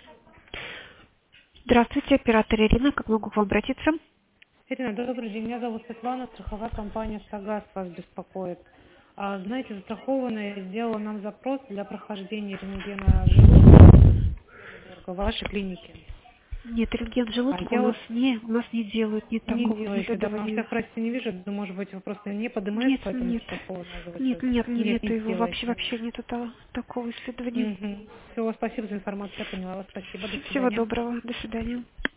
Здравствуйте, оператор Ирина. Как могу к вам обратиться? Ирина, добрый день. Меня зовут Светлана, страховая компания «Сагаз» вас беспокоит. Знаете, застрахованная сделала нам запрос для прохождения рентгена желудка в вашей клинике. Нет, рентген А желудка у я нас вот не делают, нет не такого делаете, да, потому что я исследования. в краске не вижу, да, может быть, вы просто не под МС, Нет, поэтому нет, застрахованная нет, звучит. нет, Нет, нету не его сделаете. вообще нету такого исследования. Угу. Все, спасибо за информацию, я поняла вас, спасибо, до Всего свидания. доброго, до свидания.